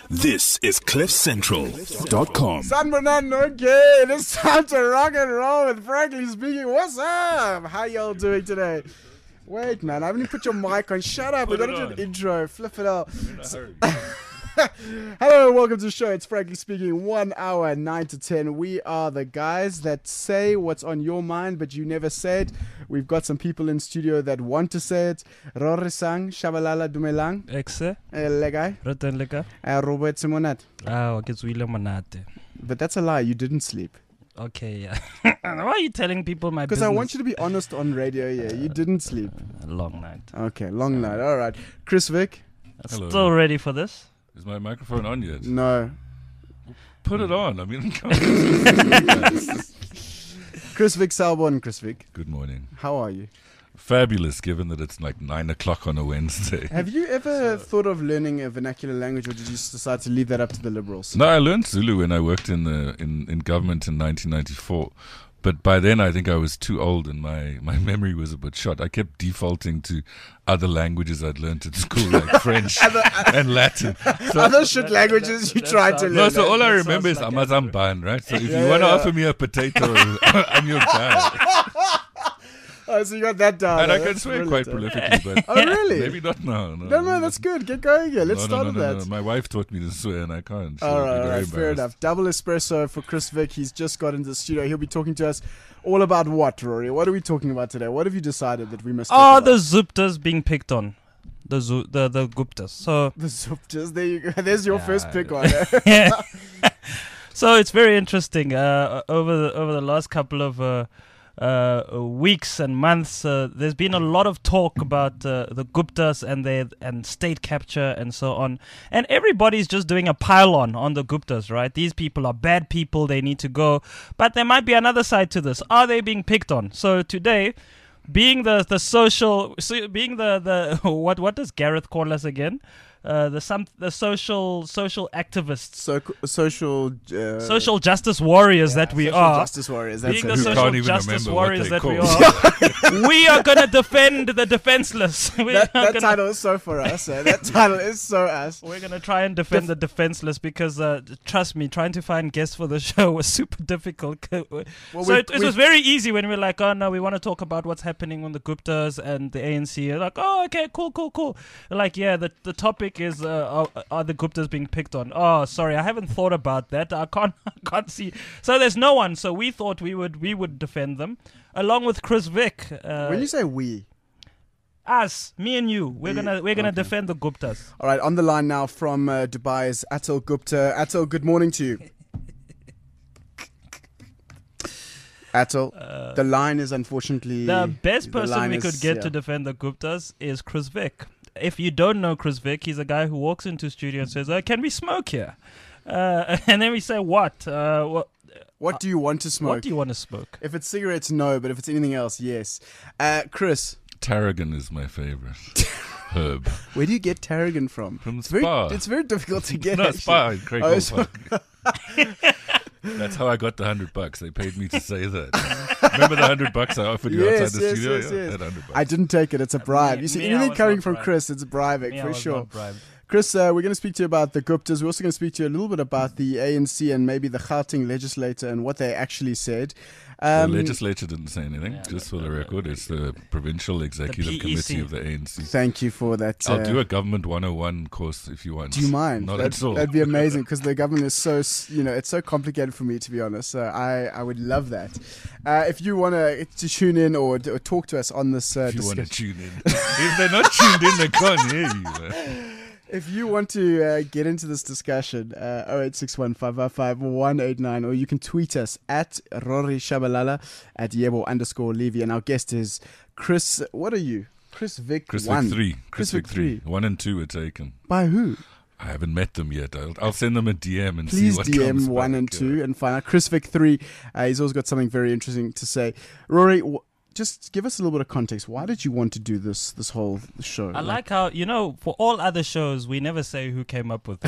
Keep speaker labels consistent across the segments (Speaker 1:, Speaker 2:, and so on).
Speaker 1: This is CliffCentral.com.
Speaker 2: San Fernando, okay, it's time to rock and roll with Frankly Speaking. What's up? How y'all doing today? Wait, man, I haven't even put your mic on. Shut up, we gotta do an intro. Flip it out. Hello and welcome to the show. It's Frankly Speaking, 1 hour, 9 to 10. We are the guys that say what's on your mind, but you never say it. We've got some people in studio that want to say it. Rori Sang, Shabalala Dumelang.
Speaker 3: Exe,
Speaker 2: Legai.
Speaker 3: Roten Leka.
Speaker 2: Robert Simonat.
Speaker 3: Ah, okay, William Monate.
Speaker 2: But that's a lie. You didn't sleep.
Speaker 3: Okay, yeah. Why are you telling people my business?
Speaker 2: Because I want you to be honest on radio. Yeah, you didn't sleep.
Speaker 3: Long night.
Speaker 2: Okay, long night. All right. Chris Vick.
Speaker 4: Hello.
Speaker 3: Still ready for this?
Speaker 4: Is my microphone on yet?
Speaker 2: No.
Speaker 4: Put it on. I mean, come
Speaker 2: Chris Vick Salbon. Chris Vick.
Speaker 4: Good morning.
Speaker 2: How are you?
Speaker 4: Fabulous, given that it's like 9 o'clock on a Wednesday.
Speaker 2: Have you ever thought of learning a vernacular language, or did you just decide to leave that up to the liberals?
Speaker 4: No, I learned Zulu when I worked in government in 1994. But by then, I think I was too old and my memory was a bit shot. I kept defaulting to other languages I'd learned at school, like French and Latin. So,
Speaker 2: other shit languages you tried to learn.
Speaker 4: no, so all I remember is Amazamban, right? So if you want to offer me a potato, I'm your guy.
Speaker 2: Oh, so you got that down.
Speaker 4: And I can swear quite prolifically, but
Speaker 2: Oh, really?
Speaker 4: maybe not now.
Speaker 2: No, that's good. Get going here. Let's start with that.
Speaker 4: No. My wife taught me to swear and I can't.
Speaker 2: All right, fair enough. Double espresso for Chris Vick. He's just got into the studio. He'll be talking to us all about what, Rory? What are we talking about today? What have you decided that we must talk about?
Speaker 3: The Zuptas being picked on. The Guptas. So
Speaker 2: The Zuptas. There you go. There's your first pick on it.
Speaker 3: yeah. So it's very interesting. Over the last couple of weeks and months, there's been a lot of talk about the Guptas and state capture and so on, and everybody's just doing a pile on the Guptas, right? These people are bad people, they need to go. But there might be another side to this. Are they being picked on? So today, being the what does Gareth call us again? The social activists, social justice warriors that we are.
Speaker 2: Justice warriors. That's
Speaker 3: Being
Speaker 2: it.
Speaker 3: the social
Speaker 4: can't even
Speaker 3: justice
Speaker 4: remember what
Speaker 3: warriors
Speaker 4: they
Speaker 3: that we
Speaker 4: call.
Speaker 3: are, we are gonna defend the defenseless.
Speaker 2: That title is so for us. That title is so us.
Speaker 3: We're gonna try and defend the defenseless because, trust me, trying to find guests for the show was super difficult. It was very easy when we were like, oh no, we want to talk about what's happening with the Guptas and the ANC. You're like, oh okay, cool. Like, yeah, the topic is are the Guptas being picked on? Oh, sorry, I haven't thought about that. I can't see. So there's no one. So we thought we would defend them along with Chris Vick.
Speaker 2: When you say we,
Speaker 3: us, me and you, we're gonna
Speaker 2: okay.
Speaker 3: defend the Guptas.
Speaker 2: All right, on the line now from Dubai is Atul Gupta. Atul, good morning to you. Atul, the line is unfortunately
Speaker 3: the best person
Speaker 2: line
Speaker 3: we
Speaker 2: is-
Speaker 3: could get
Speaker 2: yeah.
Speaker 3: to defend the Guptas is Chris Vick. If you don't know Chris Vick, he's a guy who walks into studio and says, "Can we smoke here?" And then we say, "What?
Speaker 2: What do you want to smoke?
Speaker 3: What do you want to smoke?"
Speaker 2: If it's cigarettes, no. But if it's anything else, yes. Chris,
Speaker 4: Tarragon is my favorite herb.
Speaker 2: where do you get tarragon from?
Speaker 4: From
Speaker 2: It's very,
Speaker 4: Spa.
Speaker 2: it's very difficult to get.
Speaker 4: No,
Speaker 2: actually.
Speaker 4: Spa in Craig
Speaker 2: Oh,
Speaker 4: Hall
Speaker 2: Spa.
Speaker 4: Park. That's how I got the $100. They paid me to say that. Remember the $100 I offered you outside the studio?
Speaker 2: Yes.
Speaker 4: Yeah, that $100.
Speaker 2: I didn't take it. It's a bribe.
Speaker 3: Me-
Speaker 2: You see,
Speaker 3: me, I
Speaker 2: anything
Speaker 3: was
Speaker 2: coming
Speaker 3: not
Speaker 2: from
Speaker 3: bribed.
Speaker 2: Chris, it's bribing
Speaker 3: Me, I
Speaker 2: for
Speaker 3: was
Speaker 2: sure.
Speaker 3: not bribed.
Speaker 2: Chris, we're going to speak to you about the Guptas. We're also going to speak to you a little bit about the ANC and maybe the Gauteng legislator and what they actually said.
Speaker 4: The legislature didn't say anything,
Speaker 3: Yeah,
Speaker 4: just for the record. It's the Provincial Executive
Speaker 3: PEC.
Speaker 4: Committee of the ANC.
Speaker 2: Thank you for that.
Speaker 4: I'll do a Government 101 course if you want.
Speaker 2: Do you mind?
Speaker 4: Not at all.
Speaker 2: That'd be amazing because the government is so, it's so complicated for me, to be honest. So I would love that. If you want to tune in or talk to us on this
Speaker 4: If you want to
Speaker 2: discussion.
Speaker 4: tune in. If they're not tuned in, they can't hear you. Man.
Speaker 2: If you want to get into this discussion, 0861 555 189, or you can tweet us at Rory Shabalala, at Yebo_Levy. And our guest is Chris, what are you? Chris Vick
Speaker 4: Chris
Speaker 2: 1.
Speaker 4: Vick 3.
Speaker 2: Chris Vick 3.
Speaker 4: 1 and 2 were taken.
Speaker 2: By who?
Speaker 4: I haven't met them yet. I'll send them a DM and
Speaker 2: Please
Speaker 4: see what
Speaker 2: DM
Speaker 4: comes
Speaker 2: 1
Speaker 4: back.
Speaker 2: and 2 and find out. Chris Vick 3, he's always got something very interesting to say. Rory, just give us a little bit of context. Why did you want to do this whole show?
Speaker 3: I like how, for all other shows, we never say who came up with it.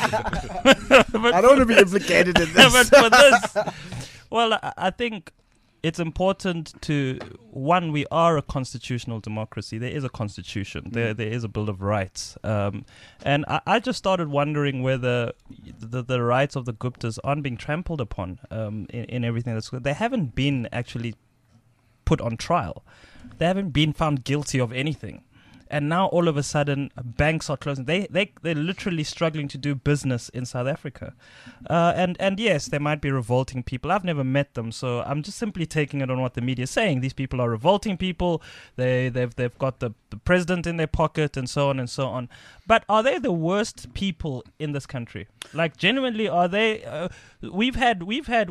Speaker 2: I don't want to be implicated in this.
Speaker 3: But for this, well, I think it's important to, one, we are a constitutional democracy. There is a constitution. There is a Bill of Rights. And I just started wondering whether the rights of the Guptas aren't being trampled upon in everything that's good. They haven't been actually put on trial. They haven't been found guilty of anything. And now all of a sudden, banks are closing. They're literally struggling to do business in South Africa. And yes, there might be revolting people. I've never met them, so I'm just simply taking it on what the media is saying. These people are revolting people. They've got the president in their pocket and so on and so on. But are they the worst people in this country? Like, genuinely, are they? We've had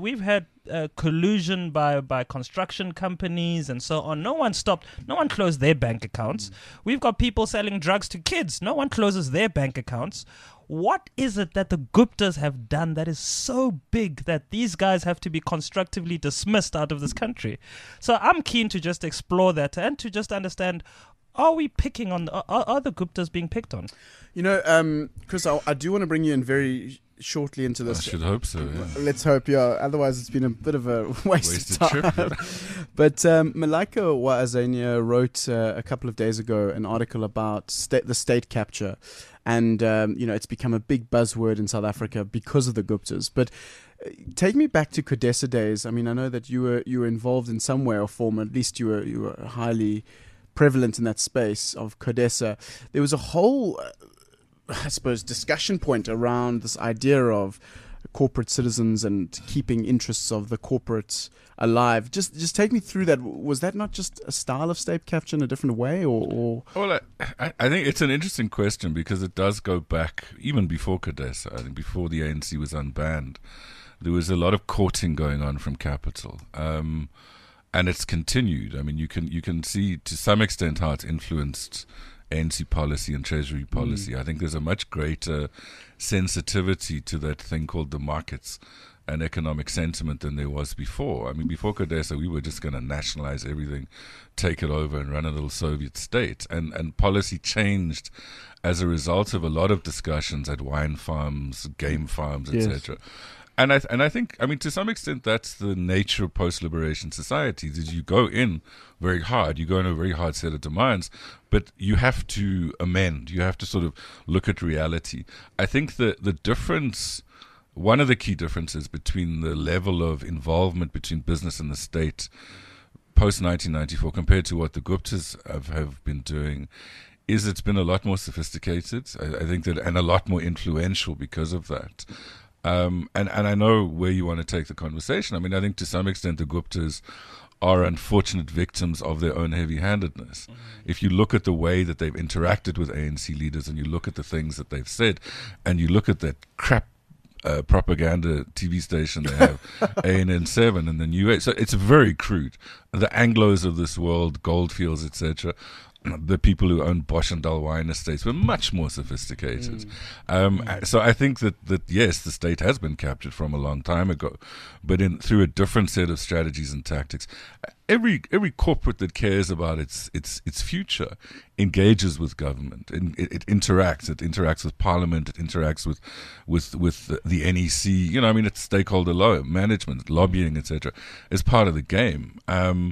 Speaker 3: collusion by construction companies and so on. No one closed their bank accounts. We've got people selling drugs to kids. No one closes their bank accounts. What is it that the Guptas have done that is so big that these guys have to be constructively dismissed out of this country? So I'm keen to just explore that and to just understand, are we picking on, are the Guptas being picked on?
Speaker 2: You know, Chris, I do want to bring you in very shortly into this.
Speaker 4: I should hope so, yeah.
Speaker 2: Let's hope, yeah. Otherwise, it's been a bit of a wasted time.
Speaker 4: Trip, yeah.
Speaker 2: But Malaika Waazania wrote a couple of days ago an article about the state capture. And, it's become a big buzzword in South Africa because of the Guptas. But take me back to CODESA days. I mean, I know that you were involved in some way or form. At least you were highly prevalent in that space of CODESA. There was a whole, I suppose, discussion point around this idea of corporate citizens and keeping interests of the corporates alive. Just take me through that. Was that not just a style of state capture in a different way, or?
Speaker 4: Well, I think it's an interesting question because it does go back even before CODESA. I think before the ANC was unbanned, there was a lot of courting going on from capital. And it's continued. I mean, you can see to some extent how it's influenced ANC policy and Treasury policy. I think there's a much greater sensitivity to that thing called the markets and economic sentiment than there was before. I mean, before CODESA, we were just going to nationalize everything, take it over and run a little Soviet state. And policy changed as a result of a lot of discussions at wine farms, game farms, etc. And I think, I mean, to some extent, that's the nature of post-liberation societies, is you go in very hard, you go in a very hard set of demands, but you have to amend, you have to sort of look at reality. I think the difference, one of the key differences between the level of involvement between business and the state post-1994 compared to what the Guptas have been doing is it's been a lot more sophisticated, I think that, and a lot more influential because of that. And I know where you want to take the conversation. I mean, I think to some extent the Guptas are unfortunate victims of their own heavy-handedness. If you look at the way that they've interacted with ANC leaders and you look at the things that they've said and you look at that crap propaganda TV station they have, ANN7 and the New Age, so it's very crude. The Anglos of this world, Goldfields, etc., the people who own Bosch and Dalwine estates were much more sophisticated. So I think that yes, the state has been captured from a long time ago, but through a different set of strategies and tactics. Every corporate that cares about its future engages with government. It interacts with Parliament. It interacts with the NEC. You know, I mean, it's stakeholder management, lobbying, etc. Is part of the game.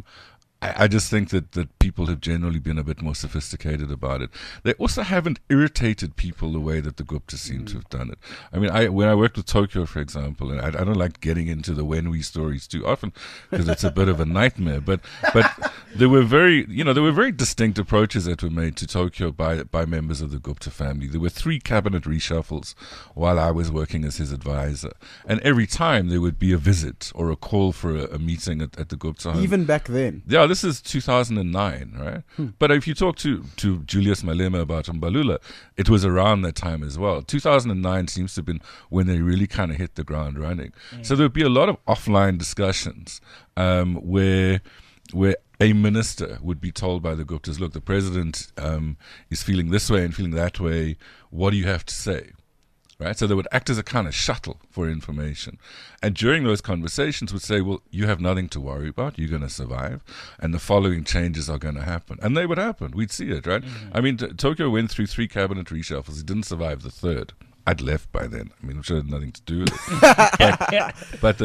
Speaker 4: I just think that people have generally been a bit more sophisticated about it. They also haven't irritated people the way that the Guptas seem to have done it. I mean, when I worked with Tokyo, for example, and I don't like getting into the Wenhui stories too often because it's a bit of a nightmare. But there were very distinct approaches that were made to Tokyo by members of the Gupta family. There were 3 cabinet reshuffles while I was working as his advisor, and every time there would be a visit or a call for a meeting at the Gupta home.
Speaker 2: Even back then.
Speaker 4: Yeah, this is 2009, right? But if you talk to Julius Malema about Mbalula, it was around that time as well. 2009 seems to have been when they really kind of hit the ground running. So there would be a lot of offline discussions where a minister would be told by the Guptas, look, the president is feeling this way and feeling that way. What do you have to say? Right, so they would act as a kind of shuttle for information. And during those conversations would say, well, you have nothing to worry about. You're going to survive. And the following changes are going to happen. And they would happen. We'd see it, right? I mean, Tokyo went through 3 cabinet reshuffles. He didn't survive the 3rd. I'd left by then. I mean, I'm sure it had nothing to do with it. but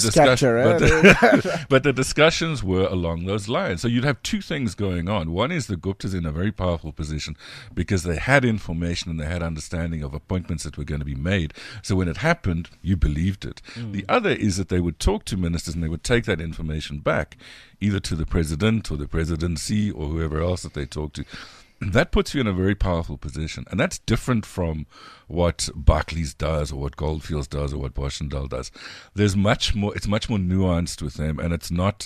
Speaker 4: the discussions were along those lines. So you'd have two things going on. One is the Guptas in a very powerful position because they had information and they had understanding of appointments that were going to be made. So when it happened, you believed it. The other is that they would talk to ministers and they would take that information back, either to the president or the presidency or whoever else that they talk to. That puts you in a very powerful position. And that's different from what Barclays does or what Goldfields does or what Boshendal does. It's much more nuanced with them, and it's not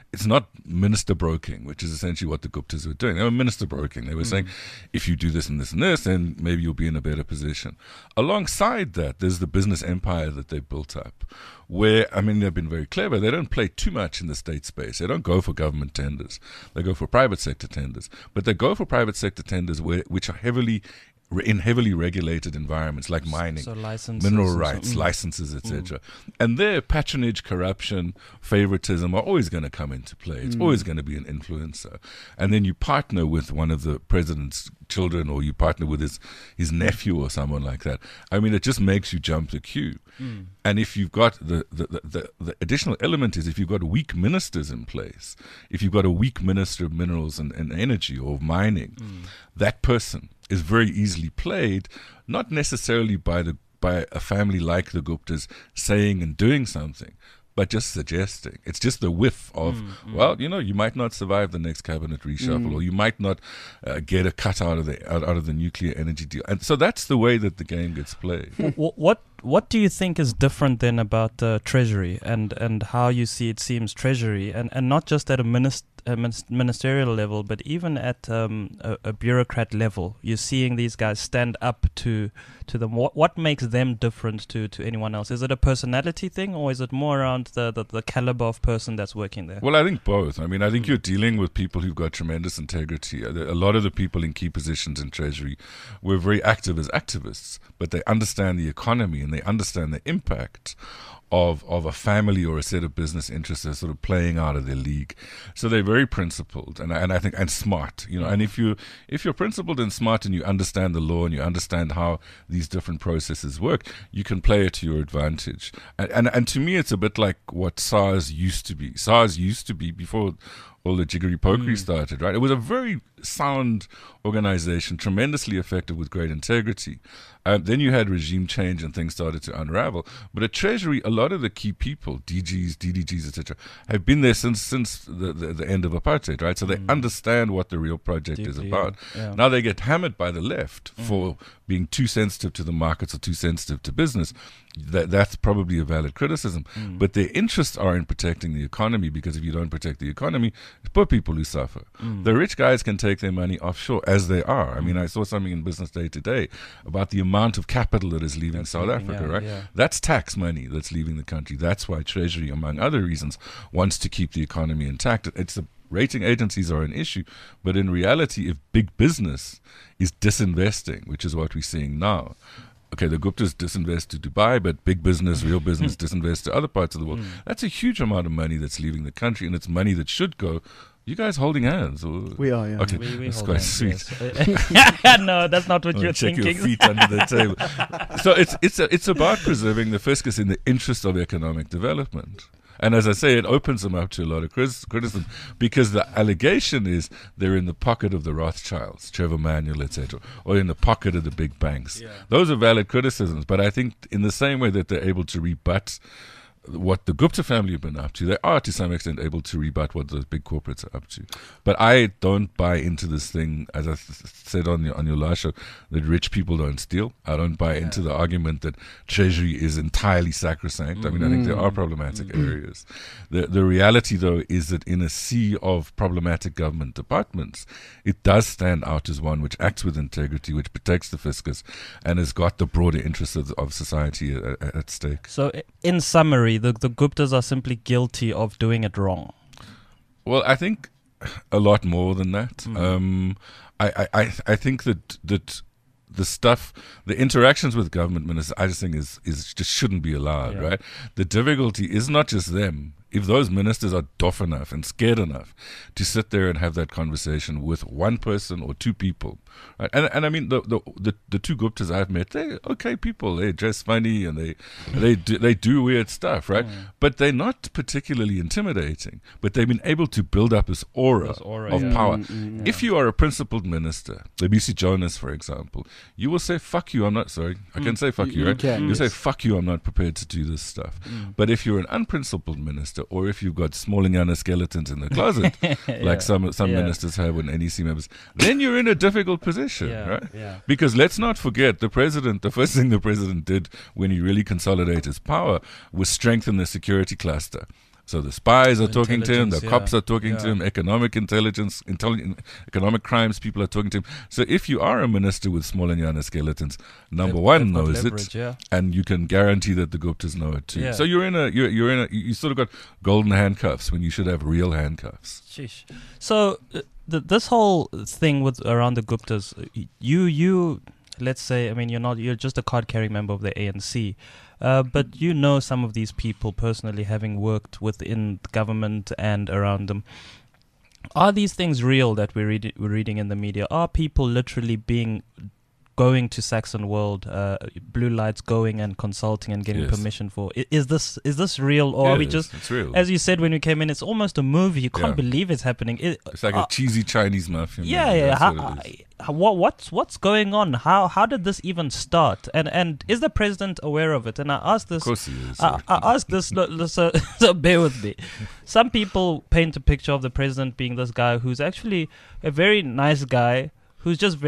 Speaker 4: minister broking, which is essentially what the Guptas were doing. They were minister broking. They were saying, if you do this and this and this, then maybe you'll be in a better position. Alongside that, there's the business empire that they built up, where, I mean, they've been very clever. They don't play too much in the state space. They don't go for government tenders. They go for private sector tenders. But they go for private sector tenders which are in heavily regulated environments like mining,
Speaker 3: so licenses,
Speaker 4: mineral rights, licenses, etc. And their patronage, corruption, favoritism are always going to come into play. It's always going to be an influencer. And then you partner with one of the president's children, or you partner with his nephew or someone like that. I mean, it just makes you jump the queue. And if you've got the additional element is if you've got weak ministers in place, if you've got a weak minister of minerals and energy or mining, that person is very easily played, not necessarily by a family like the Guptas saying and doing something, but just suggesting. It's just the whiff of, well, you might not survive the next cabinet reshuffle, or you might not get a cut out of the nuclear energy deal. And so that's the way that the game gets played.
Speaker 3: What do you think is different then about Treasury and how you see it seems Treasury, and not just at a ministerial level, but even at a bureaucrat level? You're seeing these guys stand up to them. What makes them different to anyone else? Is it a personality thing, or is it more around the caliber of person that's working there?
Speaker 4: Well, I think both. I mean, I think you're dealing with people who've got tremendous integrity. A lot of the people in key positions in Treasury were very active as activists, but they understand the economy and they understand the impact of a family or a set of business interests that are sort of playing out of their league. So they're very principled and I think and smart, and if you're principled and smart and you understand the law and you understand how these different processes work, you can play it to your advantage. And to me, it's a bit like what SARS used to be. SARS used to be before all the jiggery-pokery started, right? It was a very sound organization, tremendously effective with great integrity. Then you had regime change and things started to unravel. But at Treasury, a lot of the key people, DGs, DDGs, etc., have been there since the end of apartheid, right? So they understand what the real project is about.
Speaker 3: Yeah.
Speaker 4: Now they get hammered by the left for being too sensitive to the markets or too sensitive to business. That's probably a valid criticism. But their interests are in protecting the economy, because if you don't protect the economy, it's poor people who suffer. The rich guys can take their money offshore, as they are. I mean, I saw something in Business Day today about the amount of capital that is leaving South Africa, right? Yeah. That's tax money that's leaving the country. That's why Treasury, among other reasons, wants to keep the economy intact. It's the rating agencies are an issue, but in reality, if big business is disinvesting, which is what we're seeing now, okay, the Guptas disinvest to Dubai, but big business, real business disinvest to other parts of the world. That's a huge amount of money that's leaving the country, and it's money that should go. You guys holding hands? Or?
Speaker 2: We are, yeah.
Speaker 4: Okay,
Speaker 3: we
Speaker 4: that's
Speaker 3: hold
Speaker 4: quite
Speaker 3: hands,
Speaker 4: sweet.
Speaker 3: Yes. No, that's not what you're
Speaker 4: check
Speaker 3: thinking.
Speaker 4: your feet under the table. So it's about preserving the fiscus in the interest of economic development. And as I say, it opens them up to a lot of criticism, because the allegation is they're in the pocket of the Rothschilds, Trevor Manuel, etc., or in the pocket of the big banks. Yeah. Those are valid criticisms, but I think in the same way that they're able to rebut what the Gupta family have been up to, they are to some extent able to rebut what those big corporates are up to. But I don't buy into this thing, as I said on your last show, that rich people don't steal. I don't buy into the argument that Treasury is entirely sacrosanct. I mean, I think there are problematic areas. The reality, though, is that in a sea of problematic government departments, it does stand out as one which acts with integrity, which protects the fiscus, and has got the broader interests of society at stake.
Speaker 3: So, in summary, the Guptas are simply guilty of doing it wrong.
Speaker 4: Well, I think a lot more than that. I think that the interactions with government ministers, I just think is just shouldn't be allowed, right? The difficulty is not just them. if those ministers are doff enough and scared enough to sit there and have that conversation with one person or two people, right? And I mean the two Guptas I've met, they're okay people. They dress funny and they do weird stuff, right? But they're not particularly intimidating. But they've been able to build up this aura of power. If you are a principled minister, the BC Jonas, for example, you will say fuck you. I'm not sorry. I can say fuck you, right? You say fuck you. I'm not prepared to do this stuff. But if you're an unprincipled minister, or if you've got Smallinyana skeletons in the closet, like some ministers have when NEC members, then you're in a difficult position, right? Yeah. Because let's not forget, the first thing the president did when he really consolidated his power was strengthen the security cluster. So the spies are talking to him, the cops are talking to him, economic intelligence, economic crimes people are talking to him. So if you are a minister with Smallinyana skeletons, number one knows leverage, it, and you can guarantee that the Guptas know it too. Yeah. So you sort of got golden handcuffs when you should have real handcuffs.
Speaker 3: Sheesh. So this whole thing with around the Guptas, you let's say, I mean, you're just a card-carrying member of the ANC. But you know some of these people personally, having worked within the government and around them. Are these things real that we're reading in the media? Are people literally going to Saxon World, Blue Lights, going and consulting and getting permission for? Is this real, or are we just?
Speaker 4: It's real.
Speaker 3: As you said when we came in, it's almost a movie. You can't believe it's happening.
Speaker 4: It's like a cheesy Chinese mafia.
Speaker 3: What's going on? How did this even start? And is the president aware of it? And I ask this.
Speaker 4: Of course he is.
Speaker 3: I ask this. So bear with me. Some people paint a picture of the president being this guy who's actually a very nice guy, who's just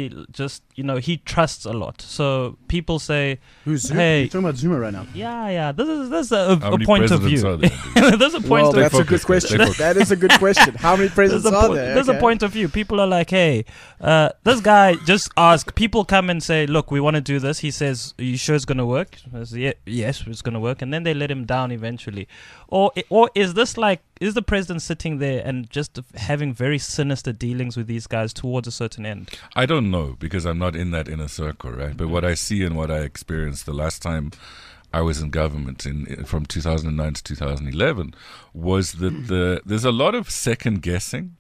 Speaker 3: he trusts a lot. So people say,
Speaker 2: who's Zuma?
Speaker 3: Hey,
Speaker 2: you're talking about Zuma right now.
Speaker 3: Yeah. This is a point of view. There's a point.
Speaker 2: That's a good question. That is a good question. How many presidents are there?
Speaker 3: There's a point of view. People are like, hey, this guy just ask. People come and say, look, we want to do this. He says, are you sure it's going to work? I say, yes, it's going to work. And then they let him down eventually. Or is this like, is the president sitting there and just having very sinister dealings with these guys towards a certain end?
Speaker 4: I don't know, because I'm not in that inner circle, right? But what I see and what I experienced the last time I was in government from 2009 to 2011 was that there's a lot of second guessing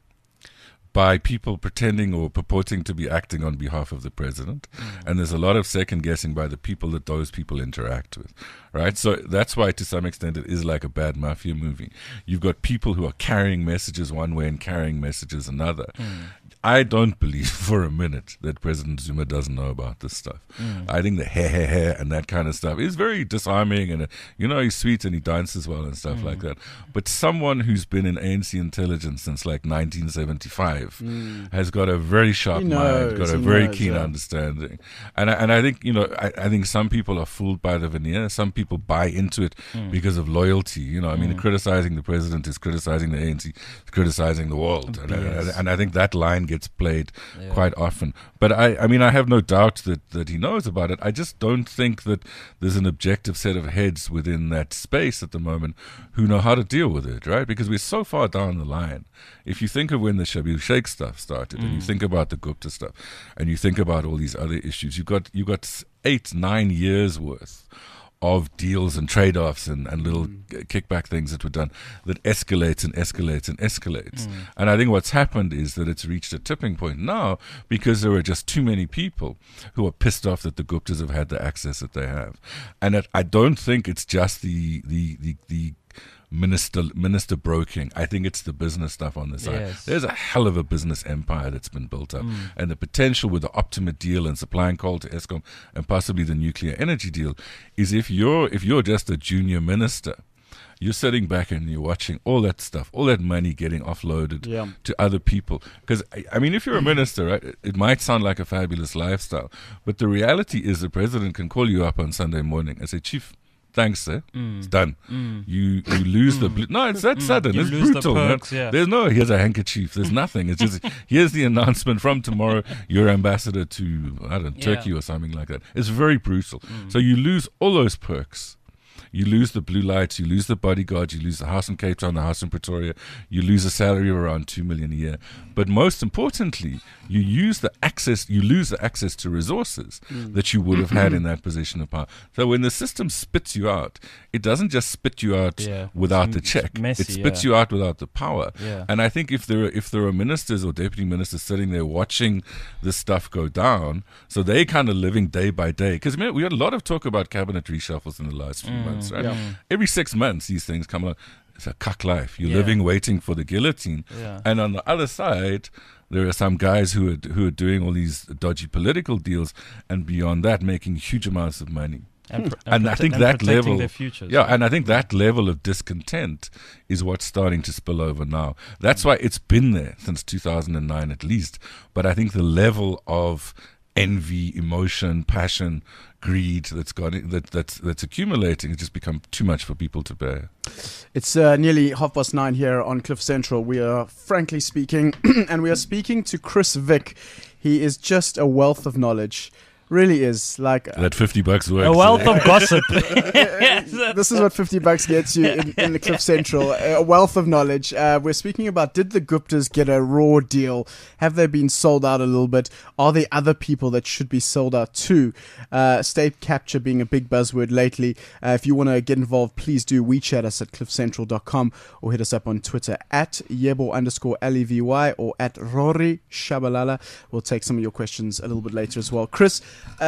Speaker 4: by people pretending or purporting to be acting on behalf of the president. And there's a lot of second guessing by the people that those people interact with, right? So that's why, to some extent, it is like a bad mafia movie. You've got people who are carrying messages one way and carrying messages another. I don't believe for a minute that President Zuma doesn't know about this stuff. I think the hair and that kind of stuff is very disarming, and he's sweet and he dances well and stuff like that. But someone who's been in ANC intelligence since like 1975 has got a very sharp mind, got a very keen understanding, and I think I think some people are fooled by the veneer. Some people buy into it because of loyalty. I mean, criticizing the president is criticizing the ANC, criticizing the world, and I think that line gets played quite often. But I mean, I have no doubt that he knows about it. I just don't think that there's an objective set of heads within that space at the moment who know how to deal with it, right? Because we're so far down the line. If you think of when the Shabir Sheikh stuff started, and you think about the Gupta stuff, and you think about all these other issues, you got 8-9 years worth of deals and trade-offs and little kickback things that were done that escalates. And I think what's happened is that it's reached a tipping point now because there are just too many people who are pissed off that the Guptas have had the access that they have. And I don't think it's just the minister broking. I think it's the business stuff on the side. There's a hell of a business empire that's been built up, and the potential with the Optima deal and supplying coal to Eskom and possibly the nuclear energy deal is if you're just a junior minister, you're sitting back and you're watching all that stuff, all that money getting offloaded to other people. Because, I mean, if you're a minister, right, it might sound like a fabulous lifestyle, but the reality is the president can call you up on Sunday morning and say, Chief, thanks, sir. It's done. You lose the... No, it's that sudden. It's brutal, perks, man. There's no, here's a handkerchief. There's nothing. It's just, here's the announcement from tomorrow. You're ambassador to, I don't know, Turkey or something like that. It's very brutal. So you lose all those perks. You lose the blue lights, you lose the bodyguards, you lose the house in Cape Town, the house in Pretoria, you lose a salary of around 2 million a year. But most importantly, you lose the access to resources that you would have had in that position of power. So when the system spits you out, it doesn't just spit you out without the check.
Speaker 3: Messy,
Speaker 4: it spits you out without the power.
Speaker 3: Yeah.
Speaker 4: And I think if there are ministers or deputy ministers sitting there watching this stuff go down, so they kind of living day by day. Because we had a lot of talk about cabinet reshuffles in the last few months, right?
Speaker 2: Yeah.
Speaker 4: Every 6 months, these things come along. It's a cuck life. You're living waiting for the guillotine.
Speaker 3: Yeah.
Speaker 4: And on the other side, there are some guys who are doing all these dodgy political deals, and beyond that, making huge amounts of money.
Speaker 3: And
Speaker 4: I think that level,
Speaker 3: their futures.
Speaker 4: and I think that level of discontent is what's starting to spill over now. That's why it's been there since 2009 at least. But I think the level of envy, emotion, passion, greed that's accumulating has just become too much for people to bear.
Speaker 2: It's nearly 9:30 here on Cliff Central. We are frankly speaking, and we are speaking to Chris Vick. He is just a wealth of knowledge. Really is like
Speaker 4: that $50 works.
Speaker 3: A wealth of gossip.
Speaker 2: This is what $50 gets you in the Cliff Central. A wealth of knowledge. We're speaking about, did the Guptas get a raw deal? Have they been sold out a little bit? Are there other people that should be sold out too? State capture being a big buzzword lately. If you want to get involved, please do WeChat us at cliffcentral.com or hit us up on Twitter at Yebo_Levy or at Rory Shabalala. We'll take some of your questions a little bit later as well. Chris,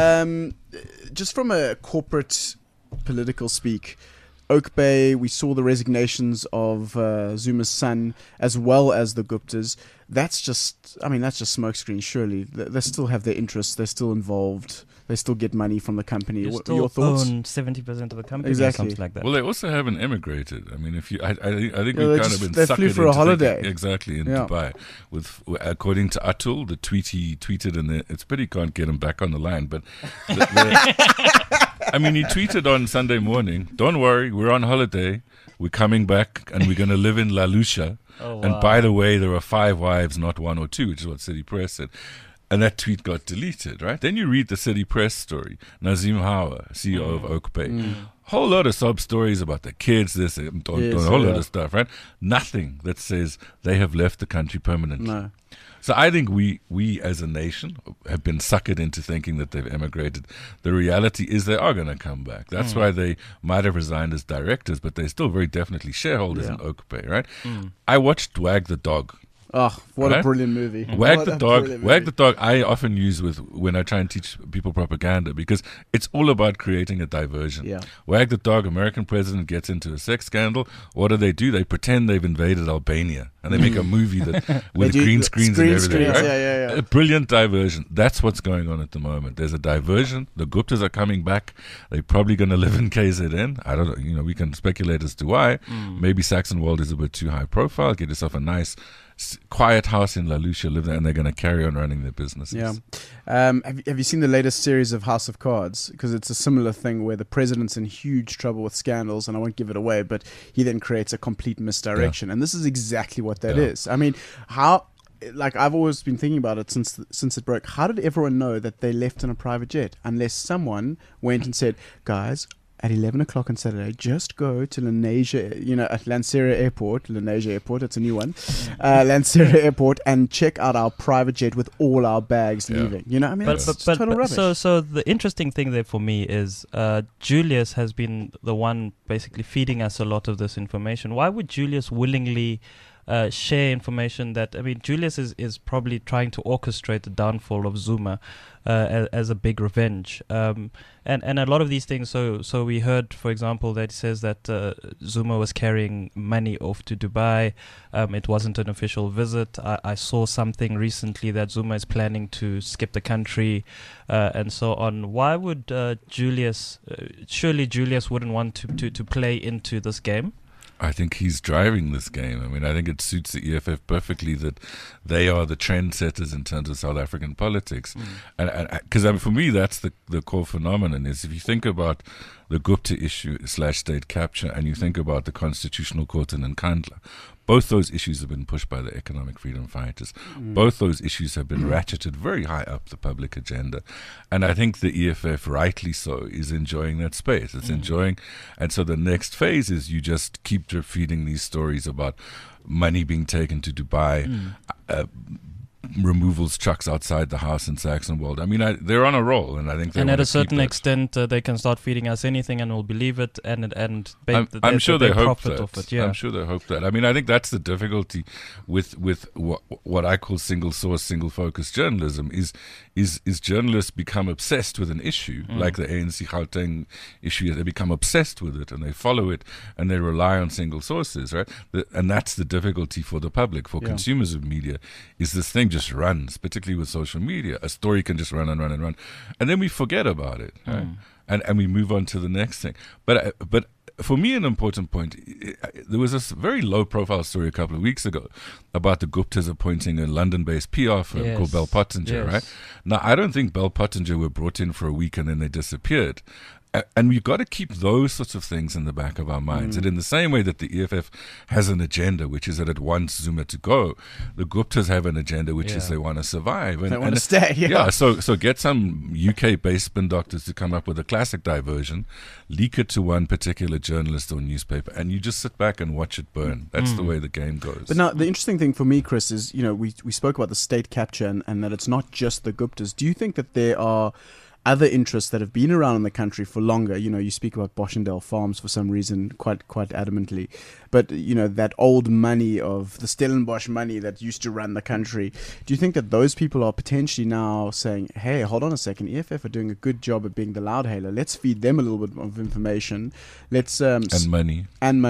Speaker 2: just from a corporate political speak, Oak Bay, we saw the resignations of Zuma's son as well as the Guptas. That's just smokescreen, surely. They still have their interests. They're still involved. They still get money from the company.
Speaker 3: You
Speaker 2: What
Speaker 3: still
Speaker 2: your thoughts?
Speaker 3: own 70% of the company
Speaker 2: Exactly.
Speaker 3: or something like that.
Speaker 4: Well, they also haven't emigrated. I mean, I think
Speaker 2: Yeah,
Speaker 4: we've
Speaker 2: they
Speaker 4: kind of been
Speaker 2: they
Speaker 4: suckered
Speaker 2: flew for a
Speaker 4: into
Speaker 2: holiday.
Speaker 4: thinking- exactly in
Speaker 2: Yeah.
Speaker 4: Dubai. According to Atul, the tweet he tweeted, and it's pity can't get him back on the line. But he tweeted on Sunday morning, "Don't worry, we're on holiday. We're coming back, and we're going to live in La Lucia.
Speaker 3: Oh,
Speaker 4: And
Speaker 3: wow.
Speaker 4: by the way, there are 5 wives, not 1 or 2, which is what City Press said." And that tweet got deleted, right? Then you read the City Press story. Nazim Hawa, CEO of Oak Bay. Whole lot of sob stories about the kids, this, a whole lot of stuff, right? Nothing that says they have left the country permanently.
Speaker 2: No.
Speaker 4: So I think we as a nation have been suckered into thinking that they've emigrated. The reality is they are going to come back. That's why they might have resigned as directors, but they're still very definitely shareholders in Oak Bay, right? I watched Wag the Dog.
Speaker 2: Oh, what a
Speaker 4: Right?
Speaker 2: brilliant movie.
Speaker 4: Wag
Speaker 2: What
Speaker 4: the
Speaker 2: a
Speaker 4: dog.
Speaker 2: brilliant
Speaker 4: Wag
Speaker 2: movie.
Speaker 4: the dog. I often use when I try and teach people propaganda because it's all about creating a diversion.
Speaker 2: Yeah.
Speaker 4: Wag the dog. American president gets into a sex scandal. What do? They pretend they've invaded Albania and they make a movie that with
Speaker 2: They do
Speaker 4: green
Speaker 2: the
Speaker 4: screens
Speaker 2: green
Speaker 4: and everything.
Speaker 2: screens,
Speaker 4: Right?
Speaker 2: yeah.
Speaker 4: A brilliant diversion. That's what's going on at the moment. There's a diversion. The Guptas are coming back. They're probably going to live in KZN. I don't know. We can speculate as to why. Maybe Saxon World is a bit too high profile. Get yourself a nice quiet house in La Lucia, live there, and they're going to carry on running their businesses.
Speaker 2: Yeah. Have you seen the latest series of House of Cards? Because it's a similar thing where the president's in huge trouble with scandals, and I won't give it away, but he then creates a complete misdirection. And this is exactly what that is. I mean, I've always been thinking about it since it broke. How did everyone know that they left in a private jet? Unless someone went and said, guys, at 11 o'clock on Saturday, just go to Lenasia, at Lanseria Airport, it's a new one, Lanseria Airport, and check out our private jet with all our bags leaving. It's total rubbish.
Speaker 3: So the interesting thing there for me is Julius has been the one basically feeding us a lot of this information. Why would Julius willingly share information Julius is probably trying to orchestrate the downfall of Zuma as a big revenge. And a lot of these things, so we heard, for example, that he says that Zuma was carrying money off to Dubai. It wasn't an official visit. I saw something recently that Zuma is planning to skip the country and so on. Why would Julius, surely Julius wouldn't want to play into this game?
Speaker 4: I think he's driving this game. I mean, I think it suits the EFF perfectly that they are the trendsetters in terms of South African politics. And because for me, that's the core phenomenon is if you think about the Gupta issue / state capture, and you think about the Constitutional Court in Nkandla, both those issues have been pushed by the economic freedom fighters. Both those issues have been ratcheted very high up the public agenda. And I think the EFF, rightly so, is enjoying that space. It's enjoying. And so the next phase is you just keep drip feeding these stories about money being taken to Dubai, removals trucks outside the house in Saxonwold. I mean, they're on a roll, and I think they
Speaker 3: and at a
Speaker 4: keep
Speaker 3: certain
Speaker 4: it.
Speaker 3: extent, they can start feeding us anything, and we'll believe it.
Speaker 4: I'm sure they hope
Speaker 3: profit
Speaker 4: that.
Speaker 3: off it. Yeah.
Speaker 4: I'm sure they hope that. I mean, I think that's the difficulty with what I call single source, single focus journalism is journalists become obsessed with an issue, like the ANC Gauteng issue. They become obsessed with it, and they follow it, and they rely on single sources, right? And that's the difficulty for the public, for consumers of media, is this thing just runs, particularly with social media. A story can just run and run and run, and then we forget about it, right? And we move on to the next thing. But for me, an important point, there was a very low-profile story a couple of weeks ago about the Guptas appointing a London-based PR firm called Bell Pottinger, right? Now, I don't think Bell Pottinger were brought in for a week and then they disappeared. And we've got to keep those sorts of things in the back of our minds. And in the same way that the EFF has an agenda, which is that it wants Zuma to go, the Guptas have an agenda, which is they want to survive.
Speaker 2: They want to stay,
Speaker 4: So get some UK-based spin doctors to come up with a classic diversion, leak it to one particular journalist or newspaper, and you just sit back and watch it burn. That's the way the game goes.
Speaker 2: But now, the interesting thing for me, Chris, is, we spoke about the state capture and that it's not just the Guptas. Do you think that there are other interests that have been around in the country for longer? You speak about Boschendale Farms for some reason quite adamantly, but that old money of the Stellenbosch money that used to run the country. Do you think that those people are potentially now saying, hey, hold on a second, EFF are doing a good job at being the loudhailer, let's feed them a little bit of information, let's and
Speaker 4: money,
Speaker 2: and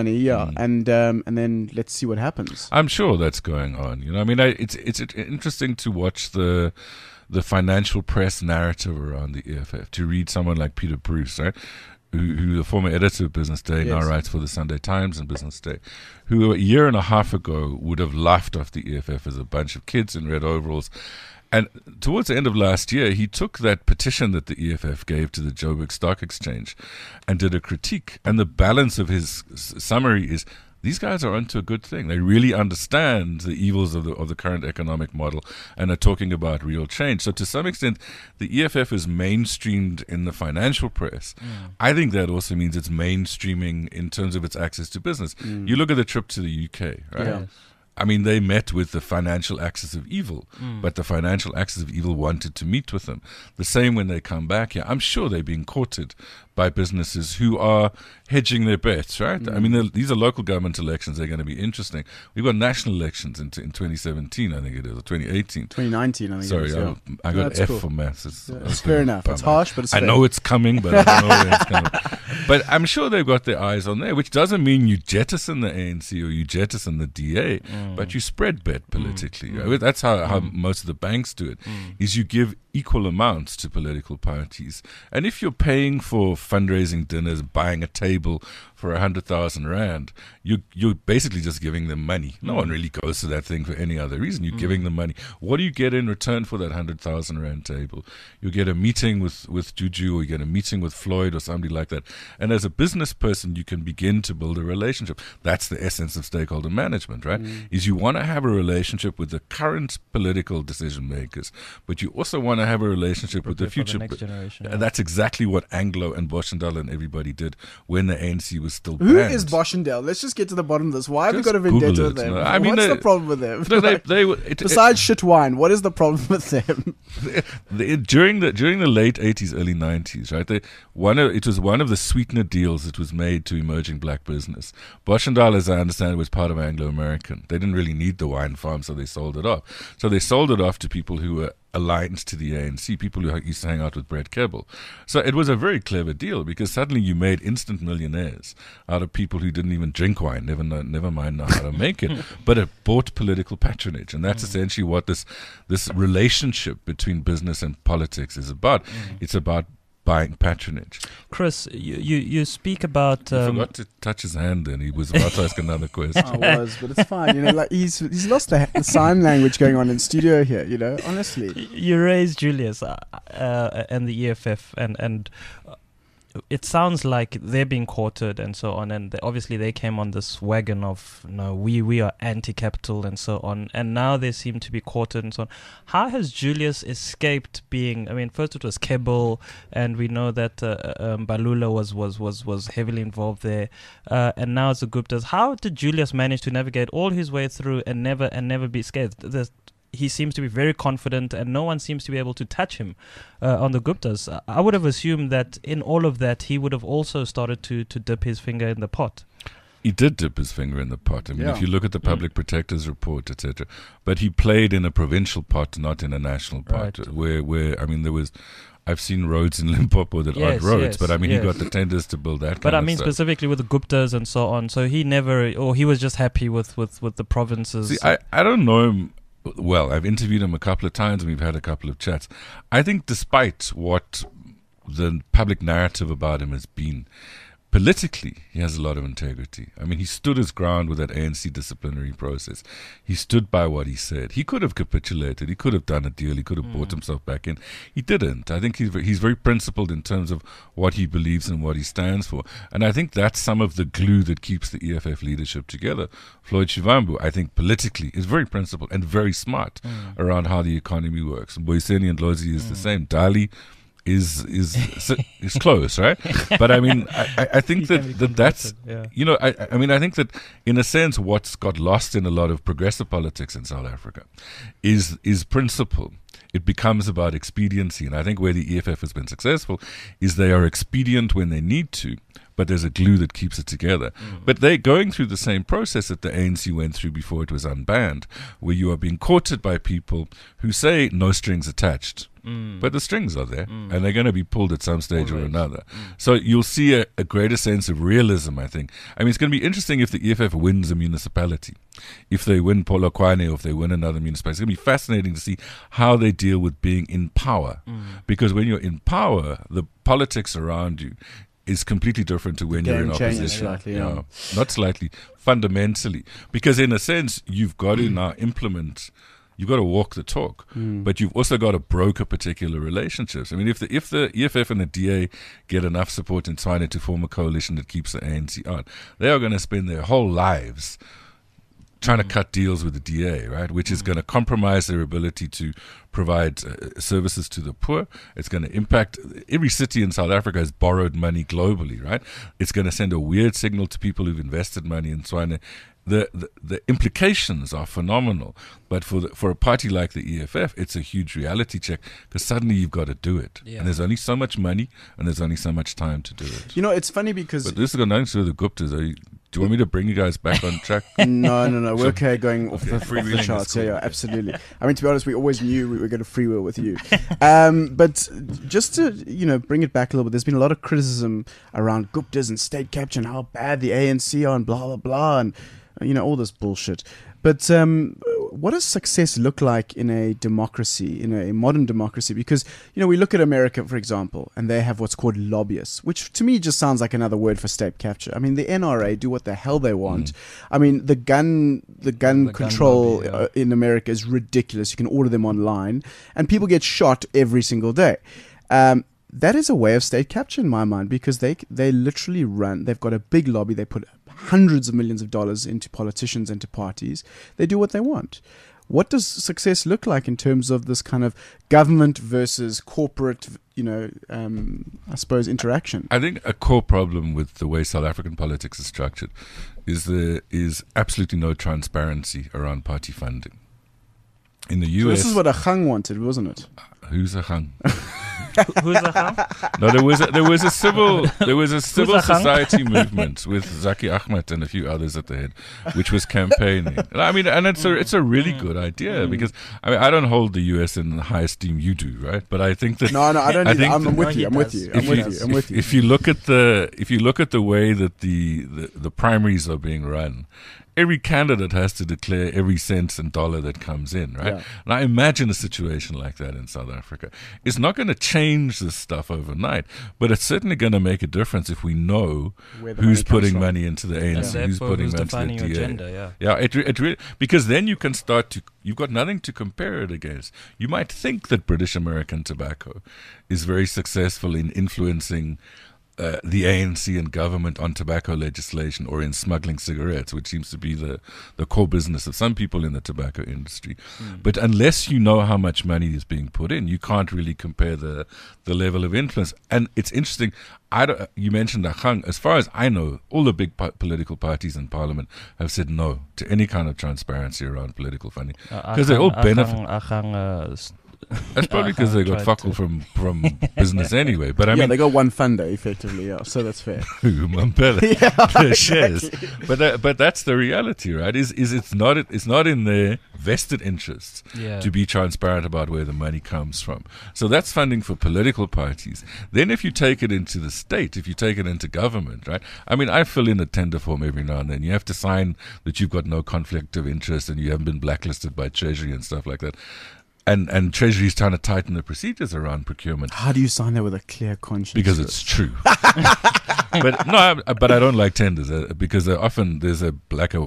Speaker 2: then let's see what happens?
Speaker 4: I'm sure that's going on. I mean, it's interesting to watch the financial press narrative around the EFF, to read someone like Peter Bruce, right, who the former editor of Business Day, now writes for the Sunday Times and Business Day, who a year and a half ago would have laughed off the EFF as a bunch of kids in red overalls. And towards the end of last year, he took that petition that the EFF gave to the Joburg Stock Exchange and did a critique. And the balance of his summary is, these guys are onto a good thing. They really understand the evils of the current economic model and are talking about real change. So to some extent, the EFF is mainstreamed in the financial press. I think that also means it's mainstreaming in terms of its access to business. You look at the trip to the UK, right?
Speaker 2: Yeah.
Speaker 4: I mean, they met with the financial axis of evil, but the financial axis of evil wanted to meet with them. The same when they come back here. I'm sure they're being courted by businesses who are hedging their bets, right? I mean, these are local government elections. They're going to be interesting. We've got national elections in 2017, I think it is, or 2018.
Speaker 2: 2019, I think
Speaker 4: Sorry,
Speaker 2: it is.
Speaker 4: I got F for maths.
Speaker 2: It's fair enough. It's harsh, but it's fair.
Speaker 4: I know it's coming, but I don't know when it's coming. But I'm sure they've got their eyes on there, which doesn't mean you jettison the ANC or you jettison the DA, but you spread bet politically. Right? That's how most of the banks do it, is you give equal amounts to political parties. And if you're paying for fundraising dinners, buying a table for 100,000 rand, you're basically just giving them money. No one really goes to that thing for any other reason. You're giving them money. What do you get in return for that 100,000 rand table? You get a meeting with Juju, or you get a meeting with Floyd or somebody like that. And as a business person, you can begin to build a relationship. That's the essence of stakeholder management, right? Is you want to have a relationship with the current political decision makers, but you also want to have a relationship with the future.
Speaker 3: Next generation,
Speaker 4: and that's exactly what Anglo and Boschendale and everybody did when the ANC was still banned.
Speaker 2: Who is Boschendale? Let's just get to the bottom of this. Why have we got a vendetta with them?
Speaker 4: I mean,
Speaker 2: what's the problem with them?
Speaker 4: No,
Speaker 2: besides shit wine, what is the problem with them?
Speaker 4: During the late 80s, early 90s, right? It was one of the sweetener deals that was made to emerging black business. Boschendale, as I understand it, was part of Anglo American. They didn't really need the wine farm, so they sold it off. So they sold it off to people who were aligned to the ANC, people who used to hang out with Brett Kebbel. So it was a very clever deal, because suddenly you made instant millionaires out of people who didn't even drink wine, never mind know how to make it, but it bought political patronage. And that's essentially what this relationship between business and politics is about. It's about buying patronage.
Speaker 3: Chris, you speak about...
Speaker 4: He forgot to touch his hand then. He was about to ask another question.
Speaker 2: I was, but it's fine. He's lost the sign language going on in studio here, honestly.
Speaker 3: You raised Julius and the EFF, and it sounds like they're being courted and so on, and obviously they came on this wagon of no, we are anti-capital and so on, and now they seem to be courted and so on. How has Julius escaped being? I mean, first it was Kebble, and we know that Balula was heavily involved there, and now it's the Guptas. How did Julius manage to navigate all his way through and never be scared? He seems to be very confident, and no one seems to be able to touch him on the Guptas. I would have assumed that in all of that, he would have also started to dip his finger in the pot.
Speaker 4: He did dip his finger in the pot. I mean, if you look at the Public Protector's report, etc., but he played in a provincial pot, not in a national pot,
Speaker 3: Right.
Speaker 4: where I mean, there was. I've seen roads in Limpopo that aren't roads, but I mean, he got the tenders to build that.
Speaker 3: But
Speaker 4: kind
Speaker 3: I
Speaker 4: of
Speaker 3: mean,
Speaker 4: stuff.
Speaker 3: specifically with the Guptas and so on. So he never, or he was just happy with the provinces.
Speaker 4: See, I don't know him well. I've interviewed him a couple of times, and we've had a couple of chats. I think, despite what the public narrative about him has been, politically, he has a lot of integrity. I mean, he stood his ground with that ANC disciplinary process. He stood by what he said. He could have capitulated. He could have done a deal. He could have bought himself back in. He didn't. I think he's very principled in terms of what he believes and what he stands for. And I think that's some of the glue that keeps the EFF leadership together. Floyd Shivambu, I think politically, is very principled and very smart around how the economy works. Boyiseni and Lozi is the same. Dali is close, right? But I mean, I think that's
Speaker 3: yeah.
Speaker 4: you know, I mean, I think that in a sense, what's got lost in a lot of progressive politics in South Africa is principle. It becomes about expediency, and I think where the EFF has been successful is they are expedient when they need to, but there's a glue that keeps it together. But they're going through the same process that the ANC went through before it was unbanned, where you are being courted by people who say no strings attached. But the strings are there, and they're going to be pulled at some stage or another. So you'll see a greater sense of realism, I think. I mean, it's going to be interesting if the EFF wins a municipality. If they win Polokwane, or if they win another municipality, it's going to be fascinating to see how they deal with being in power. Because when you're in power, the politics around you is completely different to when you're in
Speaker 2: Game changes
Speaker 4: opposition.
Speaker 2: slightly, yeah.
Speaker 4: Not slightly, fundamentally. Because in a sense, you've got to now implement. You've got to walk the talk, but you've also got to broker particular relationships. I mean, if the EFF and the DA get enough support in Tswane to form a coalition that keeps the ANC on, they are going to spend their whole lives trying to cut deals with the DA, right? Which is going to compromise their ability to provide services to the poor. It's going to impact every city in South Africa has borrowed money globally, right? It's going to send a weird signal to people who've invested money in Tswane. The implications are phenomenal, but for a party like the EFF, it's a huge reality check because suddenly you've got to do it, and there's only so much money and there's only so much time to do it.
Speaker 2: You know, it's funny because
Speaker 4: But this has got nothing to do with the Guptas. Do you want me to bring you guys back on track?
Speaker 2: No. We're okay going off the
Speaker 4: freewheeling
Speaker 2: charts.
Speaker 4: is cool.
Speaker 2: Yeah, absolutely. I mean, to be honest, we always knew we were going to freewheel with you. But just to, bring it back a little bit, there's been a lot of criticism around Guptas and state capture and how bad the ANC are and blah, blah, blah, and, all this bullshit. But what does success look like in a democracy, in a modern democracy? Because, we look at America, for example, and they have what's called lobbyists, which to me just sounds like another word for state capture. I mean, the NRA do what the hell they want. I mean, the gun control
Speaker 3: lobby,
Speaker 2: in America is ridiculous. You can order them online, and people get shot every single day. That is a way of state capture in my mind, because they literally run. They've got a big lobby. They put hundreds of millions of dollars into politicians and to parties. They do what they want. What does success look like in terms of this kind of government versus corporate, I suppose, interaction?
Speaker 4: I think a core problem with the way South African politics is structured is there is absolutely no transparency around party funding. In the US,
Speaker 2: this is what Achang wanted, wasn't it?
Speaker 4: Who's a hung?
Speaker 3: Who's the Ham?
Speaker 4: No, there was a civil
Speaker 3: Achang?
Speaker 4: society movement with Zaki Ahmed and a few others at the head, which was campaigning. I mean, and it's a really good idea because I don't hold the US in the high esteem you do, right? But I think that
Speaker 2: No, I don't. I'm with you. I'm with
Speaker 3: does.
Speaker 2: you. I'm with you.
Speaker 4: if you look at the way that the primaries are being run, every candidate has to declare every cent and dollar that comes in, right?
Speaker 2: Yeah.
Speaker 4: And I imagine a situation like that in South Africa. It's not going to change this stuff overnight, but it's certainly going to make a difference if we know
Speaker 2: Where the
Speaker 4: who's
Speaker 2: money comes
Speaker 4: putting
Speaker 2: from.
Speaker 4: money into the ANC,
Speaker 3: And
Speaker 4: who's
Speaker 3: therefore,
Speaker 4: putting
Speaker 3: who's
Speaker 4: money
Speaker 3: defining
Speaker 4: into
Speaker 3: your
Speaker 4: the DA.
Speaker 3: agenda, yeah.
Speaker 4: Yeah, it really, because then you can start to, you've got nothing to compare it against. You might think that British American tobacco is very successful in influencing the ANC and government on tobacco legislation or in smuggling cigarettes, which seems to be the core business of some people in the tobacco industry. But unless you know how much money is being put in, you can't really compare the level of influence. And it's interesting, you mentioned Agang. As far as I know, all the big political parties in parliament have said no to any kind of transparency around political funding. Because they all benefit. That's probably because they got fuck all from business anyway. But I mean,
Speaker 2: they got one funder effectively. Yeah, so that's fair.
Speaker 4: Mampela, the shares. But that's the reality, right? Is it's not in their vested interests to be transparent about where the money comes from. So that's funding for political parties. Then if you take it into the state, if you take it into government, right? I mean, I fill in a tender form every now and then. You have to sign that you've got no conflict of interest and you haven't been blacklisted by Treasury and stuff like that. And Treasury is trying to tighten the procedures around procurement.
Speaker 2: How do you sign that with a clear conscience?
Speaker 4: Because it's true. But I don't like tenders because often there's a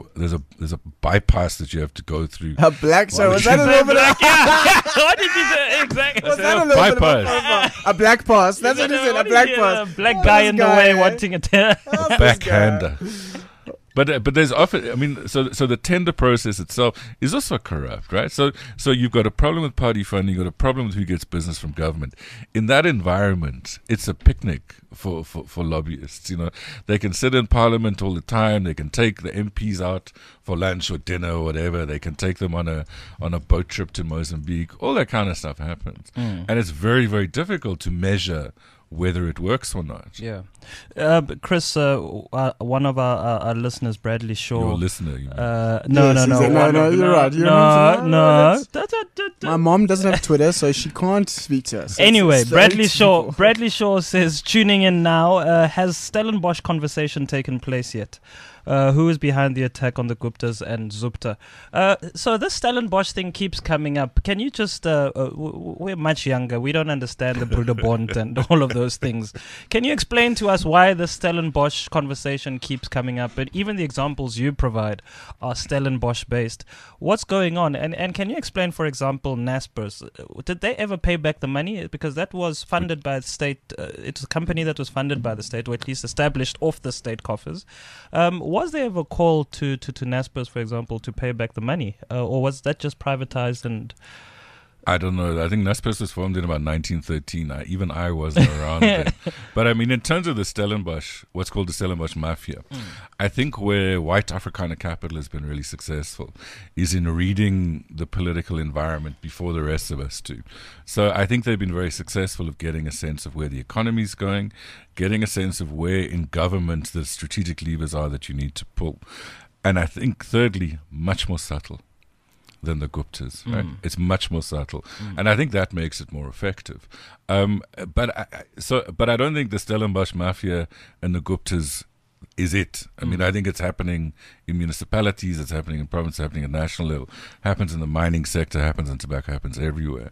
Speaker 4: bypass that you have to go through.
Speaker 2: A black? So was that a little bit?
Speaker 3: What did you say exactly?
Speaker 2: Was that a little bypass? A black pass. That's what he said. A black pass.
Speaker 3: A black guy in the way wanting a tender.
Speaker 4: A backhander. But there's often, I mean, so the tender process itself is also corrupt, right? So you've got a problem with party funding, you've got a problem with who gets business from government. In that environment, it's a picnic for lobbyists. You know, they can sit in parliament all the time. They can take the MPs out for lunch or dinner or whatever. They can take them on a boat trip to Mozambique. All that kind of stuff happens, and it's very, very difficult to measure whether it works or not.
Speaker 3: Yeah. Chris, one of our listeners, Bradley Shaw.
Speaker 4: Your listener, you mean?
Speaker 2: No, you're right.
Speaker 3: No.
Speaker 2: My mom doesn't have Twitter, so she can't speak to us.
Speaker 3: Anyway, Bradley Shaw says, tuning in now, has Stellenbosch conversation taken place yet? Who is behind the attack on the Guptas and Zupta? So this Stellenbosch thing keeps coming up. Can you just, we're much younger. We don't understand the Broederbond and all of those things. Can you explain to us why the Stellenbosch conversation keeps coming up? And even the examples you provide are Stellenbosch based. What's going on? And can you explain, for example, Naspers? Did they ever pay back the money? Because that was funded by the state. It's a company that was funded by the state, or at least established off the state coffers. Was there ever a call to Naspers, for example, to pay back the money? Or was that just privatized and...
Speaker 4: I don't know. I think Naspers was formed in about 1913. Even I wasn't around then. But I mean, in terms of the Stellenbosch, what's called the Stellenbosch Mafia, I think where white Afrikaner capital has been really successful is in reading the political environment before the rest of us do. So I think they've been very successful of getting a sense of where the economy is going, getting a sense of where in government the strategic levers are that you need to pull. And I think, thirdly, much more subtle than the Guptas, right? It's much more subtle, and I think that makes it more effective. But I don't think the Stellenbosch Mafia and the Guptas is it. I mean, I think it's happening in municipalities, it's happening in province, it's happening at national level, happens in the mining sector, happens in tobacco, happens everywhere.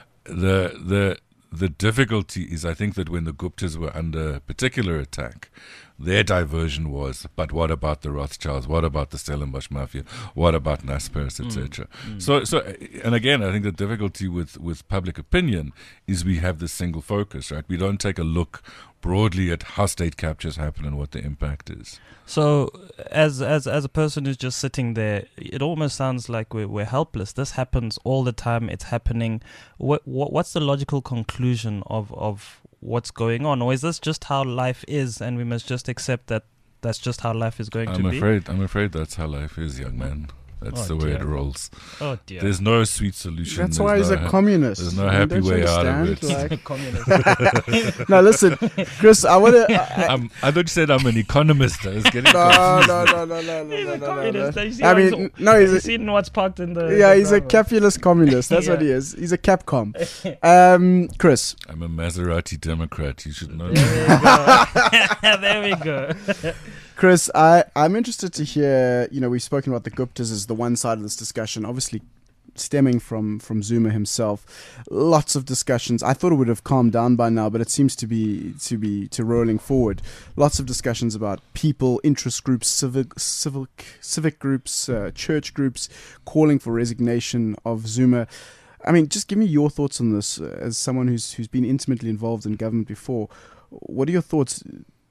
Speaker 4: The difficulty is, I think, that when the Guptas were under particular attack, their diversion was, but what about the Rothschilds? What about the Stellenbosch Mafia? What about Naspers, etc.? So, and again, I think the difficulty with public opinion is we have this single focus, right? We don't take a look broadly at how state captures happen and what the impact is.
Speaker 3: So, as a person who's just sitting there, it almost sounds like we're helpless. This happens all the time. It's happening. What's the logical conclusion of what's going on? Or is this just how life is and we must just accept that that's just how life is going to be?
Speaker 4: I'm afraid that's how life is, young man. That's the way it rolls.
Speaker 3: Oh dear.
Speaker 4: The's no sweet solution.
Speaker 2: That's why he's a communist.
Speaker 4: There's no happy way out of it.
Speaker 3: Like, communist.
Speaker 2: Now listen, Chris, I want to...
Speaker 4: I thought you said I'm an economist. I was getting
Speaker 2: No. I mean, no,
Speaker 3: he's seen what's parked in the...
Speaker 2: Yeah, he's a capitalist communist. That's what he is. He's a Capcom. Chris.
Speaker 4: I'm a Maserati Democrat. You should know.
Speaker 3: There we go.
Speaker 2: Chris, I'm interested to hear, we've spoken about the Guptas as the one side of this discussion, obviously stemming from Zuma himself. Lots of discussions. I thought it would have calmed down by now, but it seems to be rolling forward. Lots of discussions about people, interest groups, civic groups, church groups calling for resignation of Zuma. I mean, just give me your thoughts on this as someone who's been intimately involved in government before. What are your thoughts?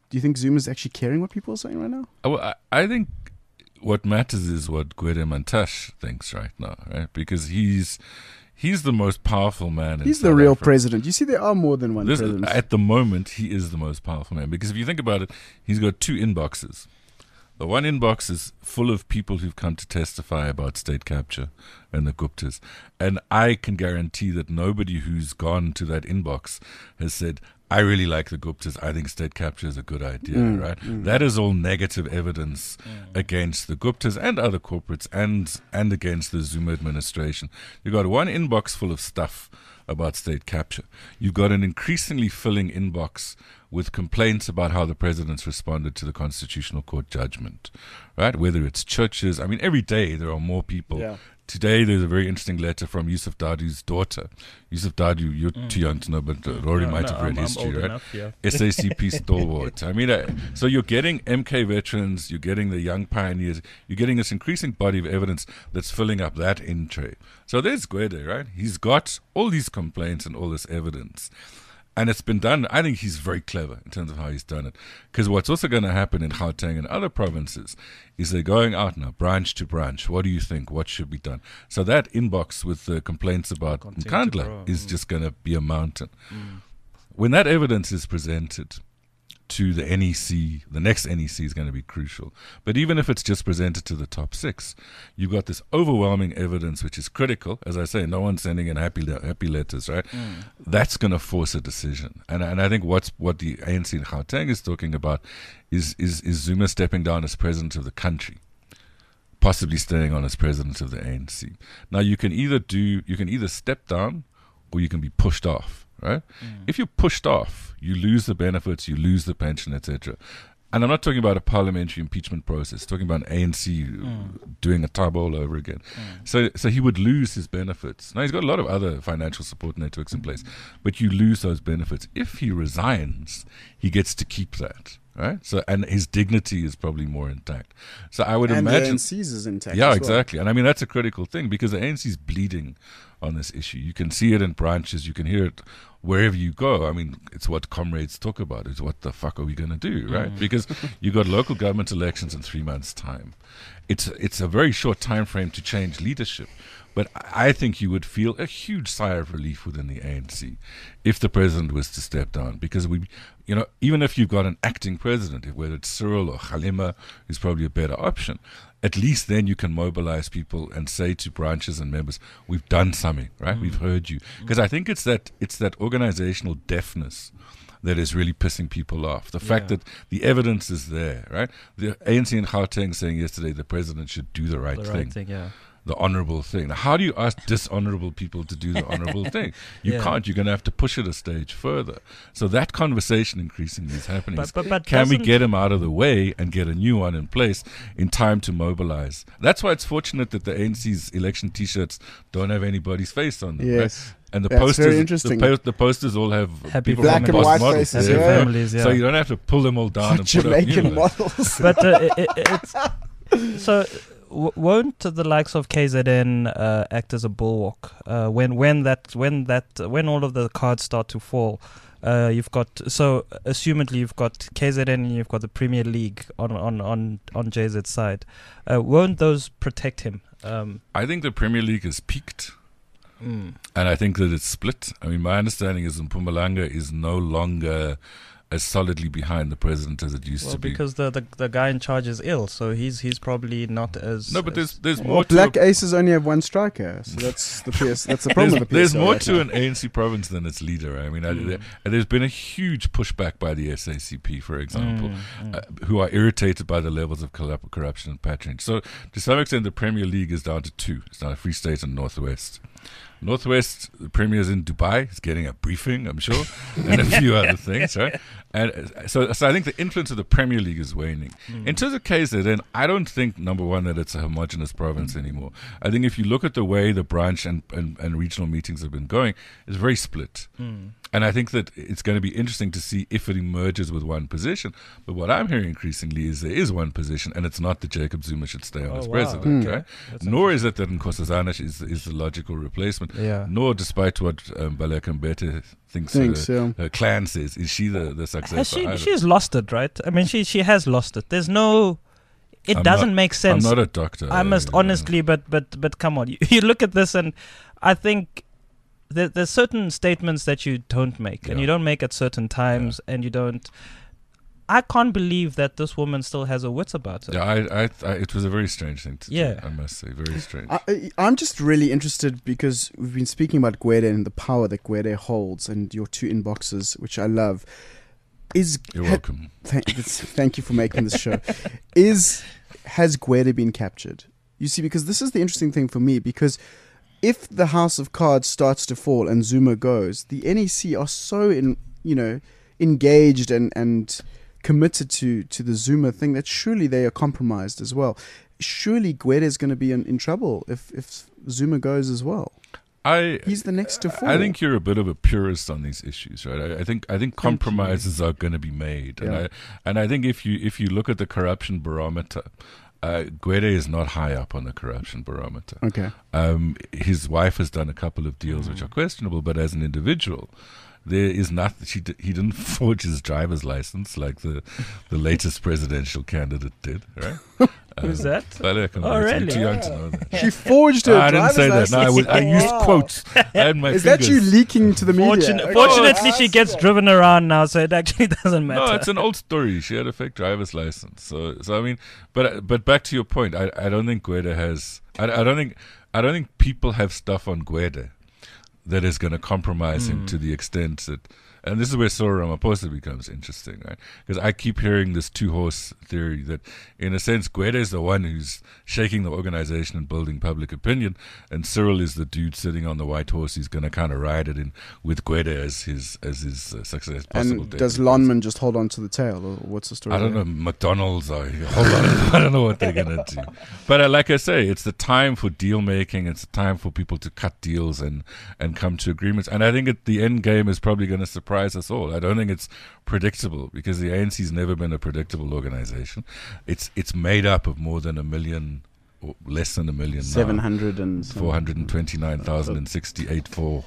Speaker 2: Do you think Zuma's actually caring what people are saying right now?
Speaker 4: Well, I think what matters is what Gwede Mantashe thinks right now, right? Because he's the most powerful man.
Speaker 2: He's the real president. You see, there are more than one president.
Speaker 4: At the moment, he is the most powerful man. Because if you think about it, he's got 2 inboxes. The one inbox is full of people who've come to testify about state capture and the Guptas. And I can guarantee that nobody who's gone to that inbox has said, I really like the Guptas. I think state capture is a good idea, right? That is all negative evidence against the Guptas and other corporates and against the Zuma administration. You've got one inbox full of stuff about state capture. You've got an increasingly filling inbox with complaints about how the president's responded to the Constitutional Court judgment, right? Whether it's churches. I mean, every day there are more people. Yeah. Today there's a very interesting letter from Yusuf Dadu's daughter. Yusuf Dadu, you're too young to know, but Rory might have read history, right? Enough, yeah. SACP stalwart. I mean, so you're getting MK veterans, you're getting the young pioneers, you're getting this increasing body of evidence that's filling up that in tray. So there's Gwede, right? He's got all these complaints and all this evidence. And it's been done. I think he's very clever in terms of how he's done it. Because what's also going to happen in Gauteng and other provinces is they're going out now, branch to branch. What do you think? What should be done? So that inbox with the complaints about Nkandla is just going to be a mountain. When that evidence is presented to the NEC, the next NEC is going to be crucial. But even if it's just presented to the top 6, you've got this overwhelming evidence which is critical. As I say, no one's sending in happy letters, right? That's going to force a decision. And I think what the ANC in Gauteng is talking about is Zuma stepping down as president of the country, possibly staying on as president of the ANC. Now you can either step down or you can be pushed off. Right? If you're pushed off, you lose the benefits, you lose the pension, etc. And I'm not talking about a parliamentary impeachment process. I'm talking about an ANC doing a tab all over again. So he would lose his benefits. Now, he's got a lot of other financial support networks in place, but you lose those benefits. If he resigns, he gets to keep that. Right? So, and his dignity is probably more intact. So I would imagine
Speaker 2: the ANC's is intact.
Speaker 4: Yeah,
Speaker 2: as well.
Speaker 4: Exactly. And I mean, that's a critical thing because the ANC is bleeding on this issue. You can see it in branches. You can hear it wherever you go. I mean, it's what comrades talk about. It's what the fuck are we going to do, right? Because you got local government elections in 3 months' time. It's a very short time frame to change leadership. But I think you would feel a huge sigh of relief within the ANC if the president was to step down. Because even if you've got an acting president, whether it's Cyril or Kgalema, who's probably a better option, at least then you can mobilize people and say to branches and members, we've done something, right? We've heard you. Because I think it's that organizational deafness that is really pissing people off. The fact that the evidence is there, right? The ANC in Gauteng saying yesterday the president should do the right thing. The honorable thing. Now, how do you ask dishonorable people to do the honorable thing? You can't. You're going to have to push it a stage further. So that conversation increasingly is happening. But can we get him out of the way and get a new one in place in time to mobilize? That's why it's fortunate that the ANC's election T-shirts don't have anybody's face on them.
Speaker 2: Yes.
Speaker 4: Right? And the
Speaker 2: That's
Speaker 4: posters,
Speaker 2: very interesting.
Speaker 4: The posters all have
Speaker 3: happy
Speaker 4: people
Speaker 2: black
Speaker 4: from
Speaker 2: and white
Speaker 4: models.
Speaker 2: faces,
Speaker 3: Happy families,
Speaker 4: So you don't have to pull them all down and put up new
Speaker 2: Jamaican
Speaker 4: ones.
Speaker 2: models.
Speaker 3: But it's so. Won't the likes of KZN act as a bulwark when all of the cards start to fall? Assumedly you've got KZN and you've got the Premier League on JZ's side. Won't those protect him?
Speaker 4: I think the Premier League has peaked, and I think that it's split. I mean, my understanding is Mpumalanga is no longer as solidly behind the president as it used to be.
Speaker 3: Because the guy in charge is ill, so he's probably not as...
Speaker 4: No, but there's more to...
Speaker 2: Black Aces only have one striker, so that's the problem with the PSL.
Speaker 4: There's more to an ANC province than its leader. I mean, there's been a huge pushback by the SACP, for example, who are irritated by the levels of corruption and patronage. So, to some extent, the Premier League is down to 2. It's now Free State and Northwest. Northwest, the Premier's in Dubai. He's getting a briefing, I'm sure, and a few other things, right? And so I think the influence of the Premier League is waning. In terms of KZN, I don't think, number one, that it's a homogenous province anymore. I think if you look at the way the branch and regional meetings have been going, it's very split. And I think that it's going to be interesting to see if it emerges with one position. But what I'm hearing increasingly is there is one position, and it's not that Jacob Zuma should stay on as president, right? Nor is it that Nkosazana is the logical replacement.
Speaker 3: Yeah.
Speaker 4: Nor, despite what Baleka Mbete thinks her clan says, is she the successor.
Speaker 3: She's lost it, right? I mean, she has lost it. There's no... It doesn't make sense.
Speaker 4: I'm not a doctor.
Speaker 3: I must honestly, but come on. You look at this, and I think there's certain statements that you don't make, and you don't make at certain times, and you don't... I can't believe that this woman still has her wits about her.
Speaker 4: Yeah, it was a very strange thing to do, I must say. Very strange.
Speaker 2: I'm just really interested because we've been speaking about Gwede and the power that Gwede holds, and your two inboxes, which I love.
Speaker 4: You're welcome.
Speaker 2: Thank you for making this show. Has Gwede been captured? You see, because this is the interesting thing for me, because if the house of cards starts to fall and Zuma goes, the NEC are so engaged and committed to the Zuma thing that surely they are compromised as well. Surely Gwede is going to be in trouble if Zuma goes as well. He's the next to fall.
Speaker 4: I think you're a bit of a purist on these issues, right? I think compromises are going to be made, and I think if you look at the corruption barometer, Gwede is not high up on the corruption barometer.
Speaker 2: Okay.
Speaker 4: His wife has done a couple of deals which are questionable, but as an individual, there is nothing. He didn't forge his driver's license like the latest presidential candidate did, right?
Speaker 3: Who's that?
Speaker 4: Really?
Speaker 3: Really?
Speaker 4: Too young to know that.
Speaker 2: She forged her
Speaker 4: I didn't say that. No, I used quotes. And my
Speaker 2: Is
Speaker 4: fingers.
Speaker 2: that you leaking to the media?
Speaker 3: Fortunately, she gets driven around now, so it actually doesn't matter.
Speaker 4: No, it's an old story. She had a fake driver's license. So I mean, but back to your point, I don't think Gwede has. I don't think people have stuff on Gwede that is going to compromise him to the extent that, and this is where Cyril Ramaphosa becomes interesting, right? Because I keep hearing this two-horse theory that, in a sense, Gwede is the one who's shaking the organization and building public opinion, and Cyril is the dude sitting on the white horse who's going to kind of ride it in with Gwede as his success possible.
Speaker 2: And does Lonman just hold on to the tail, or what's the story?
Speaker 4: I don't know. McDonald's, hold on. I don't know what they're going to do. But like I say, it's the time for deal making. It's the time for people to cut deals and come to agreements. And I think the end game is probably going to surprise us all. I don't think it's predictable because the ANC's never been a predictable organization. It's made up of more than 1 million, or less than 1 million.
Speaker 2: 700 and
Speaker 4: 429,068 for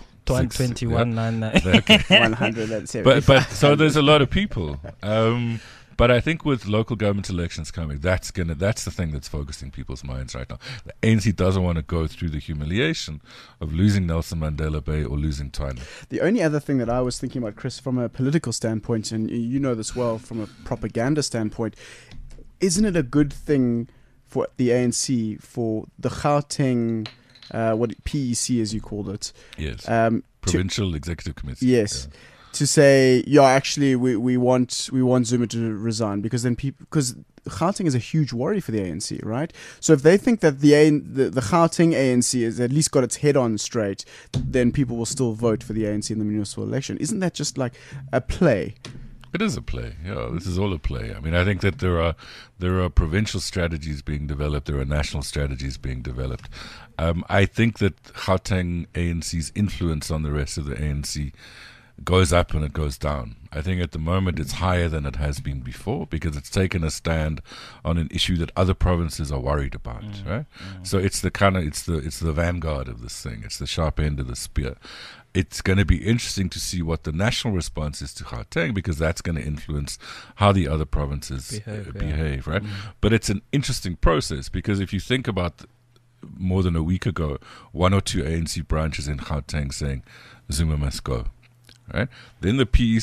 Speaker 3: 121,99.
Speaker 2: 170.
Speaker 4: But so there's a lot of people. But I think with local government elections coming, that's the thing that's focusing people's minds right now. The ANC doesn't want to go through the humiliation of losing Nelson Mandela Bay or losing Tshwane.
Speaker 2: The only other thing that I was thinking about, Chris, from a political standpoint, and you know this well, from a propaganda standpoint, isn't it a good thing for the ANC, for the Gauteng, PEC as you called it?
Speaker 4: Yes. Provincial Executive Committee.
Speaker 2: Yes. Yeah. To say, actually, we want Zuma to resign because Gauteng is a huge worry for the ANC, right? So if they think that the Gauteng ANC has at least got its head on straight, then people will still vote for the ANC in the municipal election. Isn't that just like a play?
Speaker 4: It is a play. Yeah, this is all a play. I mean, I think that there are provincial strategies being developed. There are national strategies being developed. I think that Gauteng ANC's influence on the rest of the ANC goes up and it goes down. I think at the moment it's higher than it has been before because it's taken a stand on an issue that other provinces are worried about, right? So it's the vanguard of this thing. It's the sharp end of the spear. It's going to be interesting to see what the national response is to Gauteng because that's going to influence how the other provinces behave, right? But it's an interesting process because if you think about more than a week ago, 1 or 2 ANC branches in Gauteng saying Zuma must go. Right? Then the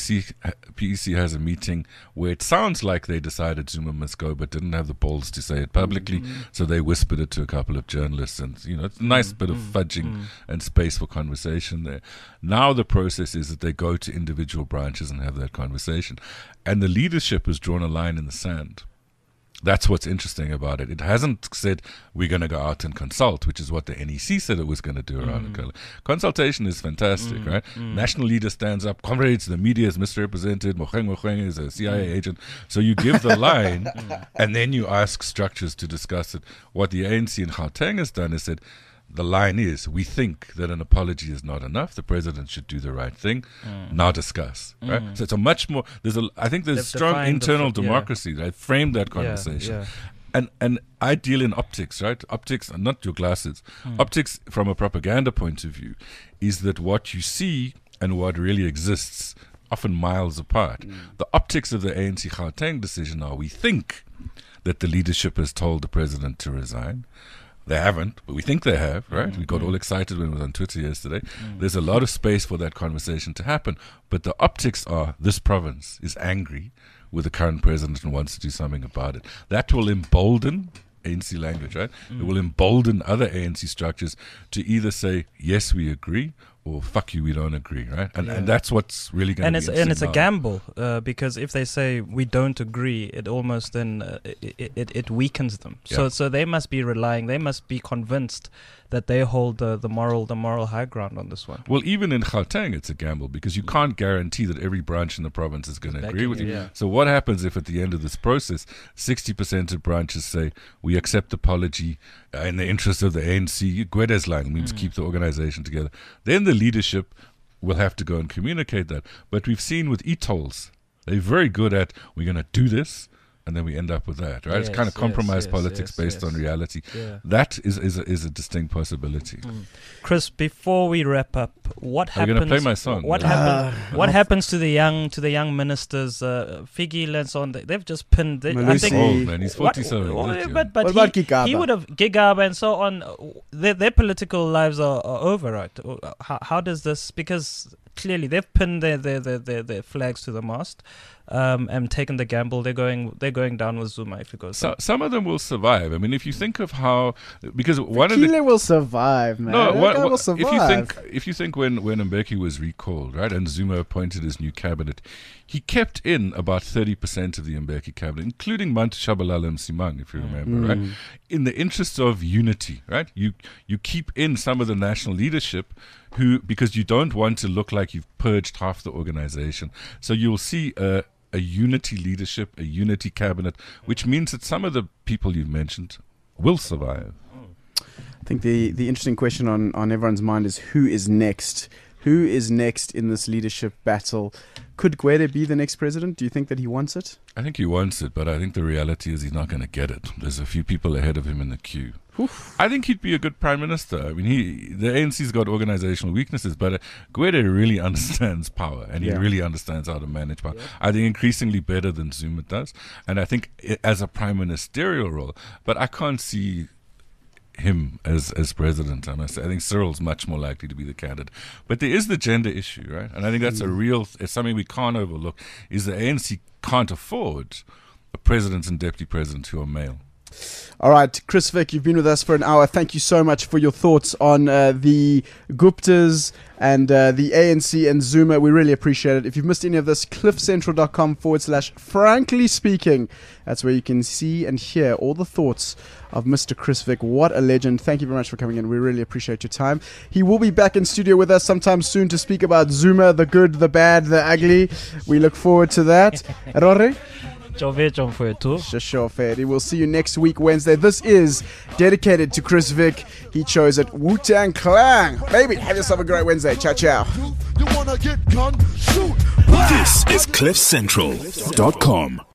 Speaker 4: PEC has a meeting where it sounds like they decided Zuma must go, but didn't have the balls to say it publicly, so they whispered it to a couple of journalists, and it's a nice bit of fudging and space for conversation there. Now the process is that they go to individual branches and have that conversation, and the leadership has drawn a line in the sand. That's what's interesting about it. It hasn't said we're going to go out and consult, which is what the NEC said it was going to do around the color. Consultation is fantastic, right? National leader stands up, comrades, the media is misrepresented, Mogoeng is a CIA agent. So you give the line and then you ask structures to discuss it. What the ANC in Gauteng has done is said, the line is, we think that an apology is not enough. The president should do the right thing. Now discuss, right? So it's a much more. I think there's strong internal democracy that framed that conversation. And I deal in optics, right? Optics, not your glasses. Optics, from a propaganda point of view, is that what you see and what really exists often miles apart. The optics of the ANC Gauteng decision are, we think that the leadership has told the president to resign. They haven't, but we think they have, right? We got all excited when it was on Twitter yesterday. There's a lot of space for that conversation to happen, but the optics are, this province is angry with the current president and wants to do something about it. That will embolden ANC language, right? It will embolden other ANC structures to either say, yes, we agree, or fuck you, we don't agree, right? And that's what's really going to be interesting.
Speaker 3: And it's a gamble, because if they say we don't agree, it almost then it weakens them.
Speaker 4: Yeah.
Speaker 3: So they must be relying, they must be convinced that they hold the moral high ground on this one.
Speaker 4: Well, even in Gauteng, it's a gamble because you can't guarantee that every branch in the province is going to agree with you.
Speaker 3: Yeah.
Speaker 4: So what happens if at the end of this process, 60% of branches say, we accept apology in the interest of the ANC? Gwede's line means keep the organization together. Then the leadership will have to go and communicate that. But we've seen with e-tolls, they're very good at, we're going to do this, and then we end up with that, right? It's kind of compromise politics based on reality.
Speaker 3: Yeah.
Speaker 4: That is a distinct possibility.
Speaker 3: Chris, before we wrap up, what
Speaker 4: Are you
Speaker 3: happens?
Speaker 4: going to play my song?
Speaker 3: What happens to the young ministers? Figile and so on. They've just pinned. I think.
Speaker 4: Old man, he's 47.
Speaker 3: But
Speaker 2: What about Gigaba?
Speaker 3: he would have Gigaba and so on. Their political lives are over, right? How does this? Because clearly they've pinned their flags to the mast. And taken the gamble. They're going down with Zuma if it goes.
Speaker 4: So, some of them will survive. I mean, if you think of how, because
Speaker 2: Figile will survive, man.
Speaker 4: No,
Speaker 2: will survive.
Speaker 4: if you think when Mbeki was recalled, right, and Zuma appointed his new cabinet, he kept in about 30% of the Mbeki cabinet, including Mantu Shabalala Msimang, if you remember, right? In the interest of unity, right? You keep in some of the national leadership because you don't want to look like you've purged half the organization. So you'll see a unity leadership, a unity cabinet, which means that some of the people you've mentioned will survive.
Speaker 2: I think the interesting question on everyone's mind is who is next? Who is next in this leadership battle? Could Gwede be the next president? Do you think that he wants it?
Speaker 4: I think he wants it, but I think the reality is he's not going to get it. There's a few people ahead of him in the queue.
Speaker 2: Oof.
Speaker 4: I think he'd be a good prime minister. I mean, the ANC's got organizational weaknesses, but Gwede really understands power, and he really understands how to manage power. I think increasingly better than Zuma does, and I think as a prime ministerial role, but I can't see him as president, I must say. I think Cyril's much more likely to be the candidate. But there is the gender issue, right? And I think that's it's something we can't overlook, is the ANC can't afford a president and deputy president who are male.
Speaker 2: All right, Chris Vick, you've been with us for an hour. Thank you so much for your thoughts on the Guptas and the ANC and Zuma. We really appreciate it. If you've missed any of this, cliffcentral.com/frankly speaking. That's where you can see and hear all the thoughts of Mr. Chris Vick. What a legend. Thank you very much for coming in. We really appreciate your time. He will be back in studio with us sometime soon to speak about Zuma, the good, the bad, the ugly. We look forward to that. Rory? Shashoferi. We'll see you next week, Wednesday. This is dedicated to Chris Vick. He chose it. Wu-Tang Clan. Baby, have yourself a great Wednesday. Ciao, ciao.
Speaker 1: This is CliffCentral.com.